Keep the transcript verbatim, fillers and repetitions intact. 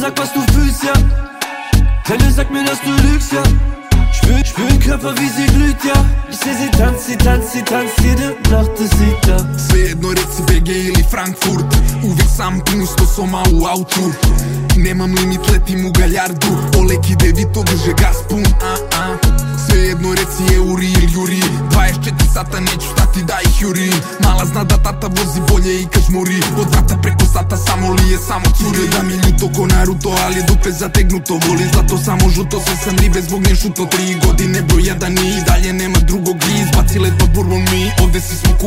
sag, was du fühlst, ja. Helle, sag mir, dass du lügst, ja. Spür, spür den Körper, wie sie glüht, ja. Ich seh sie tanzt, sie tanzt, sie tanzt jede Nacht, das sieht da. Svejedno reci B G ili Frankfurt, uvijek sam pun sto soma u autu. Nemam limit, letim u galjardu, Olek ide Vito, drže gas pun, a a Svejedno reci euri ili juri, dvadeset četiri sata neću stati da ih jurim. Mala zna da tata vozi bolje i kažmuri, od vrata preko sata samo lije, samo curi. Da mi ljuto ko Naruto, ali je dupe zategnuto, voli zlato samo žuto, sve sam ribe zbog nje šuto. Tri godine broj jedan i dalje nema drugog, izbaci let pa bourbon mi, ovde si smo